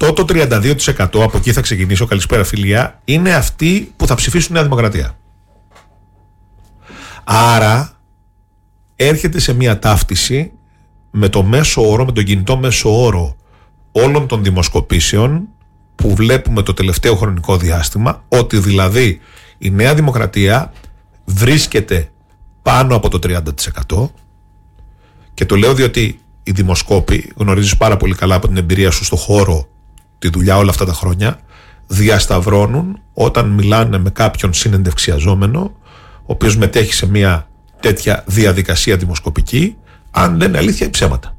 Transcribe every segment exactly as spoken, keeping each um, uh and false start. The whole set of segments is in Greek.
αυτό το τριάντα δύο τοις εκατό, από εκεί θα ξεκινήσω, καλησπέρα φιλία, είναι αυτοί που θα ψηφίσουν Νέα Δημοκρατία. Άρα έρχεται σε μια ταύτιση με το μέσο όρο, με τον κινητό μέσο όρο όλων των δημοσκοπήσεων που βλέπουμε το τελευταίο χρονικό διάστημα, ότι δηλαδή η Νέα Δημοκρατία βρίσκεται πάνω από το τριάντα τοις εκατό, και το λέω διότι οι δημοσκόποι, γνωρίζεις πάρα πολύ καλά από την εμπειρία σου στο χώρο, τη δουλειά όλα αυτά τα χρόνια, διασταυρώνουν όταν μιλάνε με κάποιον συνεντευξιαζόμενο, ο οποίος μετέχει σε μια τέτοια διαδικασία δημοσκοπική, αν λένε αλήθεια ή ψέματα.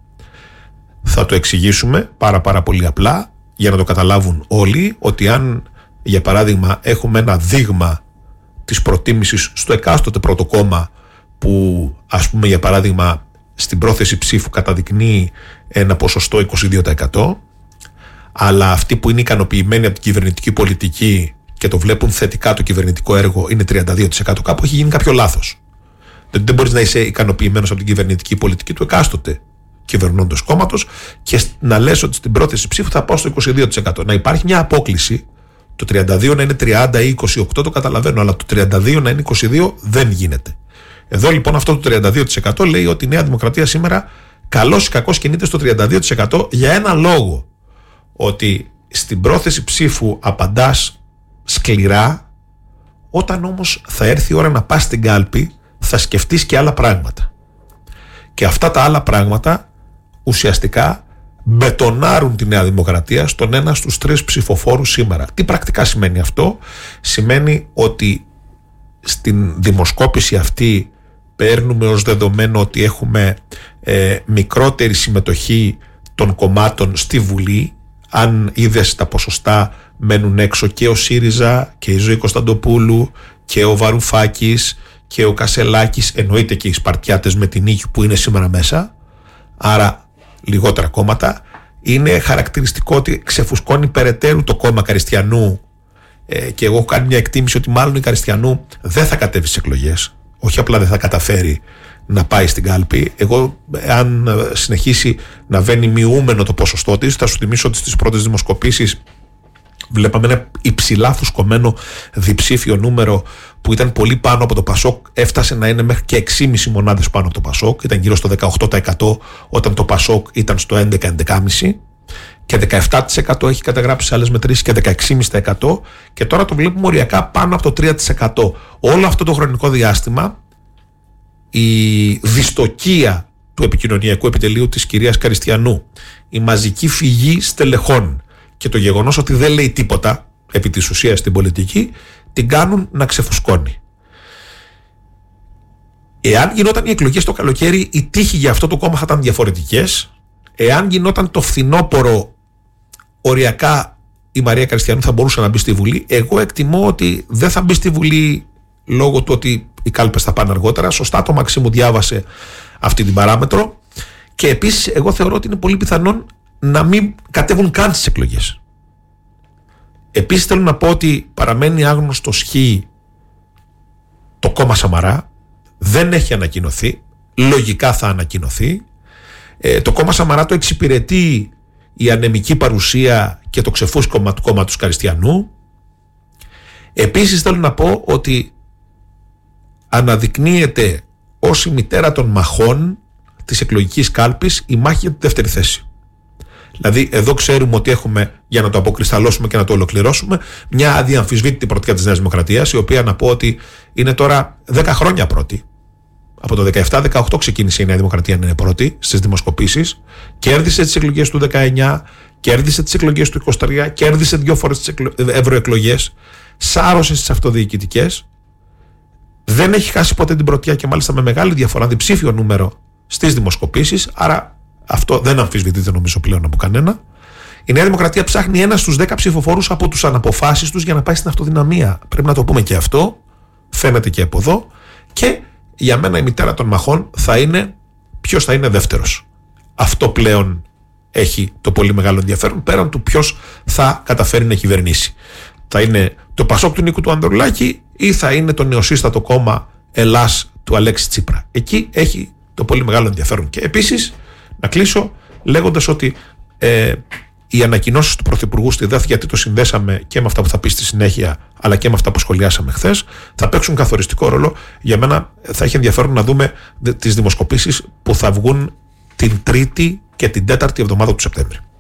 Θα το εξηγήσουμε πάρα πάρα πολύ απλά για να το καταλάβουν όλοι, ότι αν για παράδειγμα έχουμε ένα δείγμα της προτίμησης στο εκάστοτε πρώτο κόμμα που ας πούμε για παράδειγμα στην πρόθεση ψήφου καταδεικνύει ένα ποσοστό είκοσι δύο τοις εκατό, αλλά αυτοί που είναι ικανοποιημένοι από την κυβερνητική πολιτική και το βλέπουν θετικά το κυβερνητικό έργο είναι τριάντα δύο τοις εκατό, κάπου έχει γίνει κάποιο λάθος. Δεν, δεν μπορείς να είσαι ικανοποιημένος από την κυβερνητική πολιτική του εκάστοτε κυβερνώντος κόμματος και να λες ότι στην πρόθεση ψήφου θα πάω στο είκοσι δύο τοις εκατό. Να υπάρχει μια απόκλιση, το τριάντα δύο να είναι τριάντα ή είκοσι οκτώ το καταλαβαίνω, αλλά το τριάντα δύο να είναι είκοσι δύο δεν γίνεται. Εδώ λοιπόν αυτό το τριάντα δύο τοις εκατό λέει ότι η Νέα Δημοκρατία σήμερα καλώς ή κακώς κινείται στο τριάντα δύο τοις εκατό για ένα λόγο. Ότι στην πρόθεση ψήφου απαντάς σκληρά, όταν όμως θα έρθει η ώρα να πας στην κάλπη θα σκεφτείς και άλλα πράγματα. Και αυτά τα άλλα πράγματα ουσιαστικά μπετονάρουν τη Νέα Δημοκρατία στον ένα στους τρεις ψηφοφόρους σήμερα. Τι πρακτικά σημαίνει αυτό? Σημαίνει ότι στην δημοσκόπηση αυτή παίρνουμε ως δεδομένο ότι έχουμε ε, μικρότερη συμμετοχή των κομμάτων στη Βουλή. Αν είδες τα ποσοστά, μένουν έξω και ο ΣΥΡΙΖΑ και η Ζωή Κωνσταντοπούλου και ο Βαρουφάκης και ο Κασελάκης, εννοείται και οι Σπαρτιάτες με την Νίκη που είναι σήμερα μέσα, άρα λιγότερα κόμματα. Είναι χαρακτηριστικό ότι ξεφουσκώνει περαιτέρω το κόμμα Καριστιανού, ε, και εγώ έχω κάνει μια εκτίμηση ότι μάλλον η Καριστιανού δεν θα κατέβει στις εκλογές, όχι απλά δεν θα καταφέρει να πάει στην κάλπη. Εγώ, αν συνεχίσει να βαίνει μειούμενο το ποσοστό της, θα σου θυμίσω ότι στις πρώτες δημοσκοπήσεις βλέπαμε ένα υψηλά φουσκωμένο διψήφιο νούμερο που ήταν πολύ πάνω από το Πασόκ, έφτασε να είναι μέχρι και έξι κόμμα πέντε μονάδες πάνω από το Πασόκ, ήταν γύρω στο δεκαοκτώ τοις εκατό όταν το Πασόκ ήταν στο έντεκα με έντεκα κόμμα πέντε τοις εκατό και δεκαεπτά τοις εκατό έχει καταγράψει σε άλλες μετρήσεις και δεκαέξι κόμμα πέντε τοις εκατό και τώρα το βλέπουμε οριακά πάνω από το τρία τοις εκατό. Όλο αυτό το χρονικό διάστημα η δυστοκία του επικοινωνιακού επιτελείου της κυρίας Καριστιανού, η μαζική φυγή στελεχών και το γεγονός ότι δεν λέει τίποτα επί της ουσίας στην πολιτική, την κάνουν να ξεφουσκώνει. Εάν γινόταν οι εκλογές το καλοκαίρι, οι τύχοι για αυτό το κόμμα θα ήταν διαφορετικές. Εάν γινόταν το φθινόπωρο, οριακά η Μαρία Καριστιανού θα μπορούσε να μπει στη Βουλή. Εγώ εκτιμώ ότι δεν θα μπει στη Βουλή λόγω του ότι οι κάλπες θα πάνε αργότερα. Σωστά το Μαξίμου διάβασε αυτή την παράμετρο. Και επίσης εγώ θεωρώ ότι είναι πολύ πιθανόν να μην κατέβουν καν στις εκλογές. Επίσης θέλω να πω ότι παραμένει άγνωστο χ το κόμμα Σαμαρά. Δεν έχει ανακοινωθεί. Λογικά θα ανακοινωθεί. Ε, το κόμμα Σαμαρά το εξυπηρετεί η ανεμική παρουσία και το ξεφούσκωμα του κόμματος Καριστιανού. Επίσης θέλω να πω ότι αναδεικνύεται ως η μητέρα των μαχών της εκλογικής κάλπης η μάχη για τη δεύτερη θέση. Δηλαδή εδώ ξέρουμε ότι έχουμε, για να το αποκρισταλώσουμε και να το ολοκληρώσουμε, μια αδιαμφισβήτητη πρωτιά της Νέας Δημοκρατίας, η οποία να πω ότι είναι τώρα δέκα χρόνια πρώτη. Από το δεκαεπτά δεκαοκτώ ξεκίνησε η Νέα Δημοκρατία να είναι πρώτη στις δημοσκοπήσεις. Κέρδισε τις εκλογές του δεκαεννιά, κέρδισε τις εκλογές του είκοσι τρία, κέρδισε δύο φορές τις εκλο... ευρωεκλογές, σάρωσε στις αυτοδιοικητικές. Δεν έχει χάσει ποτέ την πρωτιά και μάλιστα με μεγάλη διαφορά, διψήφιο νούμερο στις δημοσκοπήσεις. Άρα αυτό δεν αμφισβητείται νομίζω πλέον από κανένα. Η Νέα Δημοκρατία ψάχνει ένα στους δέκα ψηφοφόρους από τους αναποφάσεις τους για να πάει στην αυτοδυναμία. Πρέπει να το πούμε και αυτό. Φαίνεται και από εδώ. Και για μένα η μητέρα των μαχών θα είναι ποιος θα είναι δεύτερος. Αυτό πλέον έχει το πολύ μεγάλο ενδιαφέρον, πέραν του ποιος θα καταφέρει να κυβερνήσει. Θα είναι το Πασόκ του Νίκου του Ανδρουλάκη ή θα είναι το νεοσύστατο κόμμα Ελλάς του Αλέξη Τσίπρα. Εκεί έχει το πολύ μεγάλο ενδιαφέρον. Και επίσης να κλείσω λέγοντας ότι ε, οι ανακοινώσεις του Πρωθυπουργού στη ΔΕΘ, γιατί το συνδέσαμε και με αυτά που θα πει στη συνέχεια, αλλά και με αυτά που σχολιάσαμε χθες, θα παίξουν καθοριστικό ρόλο. Για μένα θα έχει ενδιαφέρον να δούμε τις δημοσκοπήσεις που θα βγουν την Τρίτη και την Τέταρτη εβδομάδα του Σεπτέμβρη.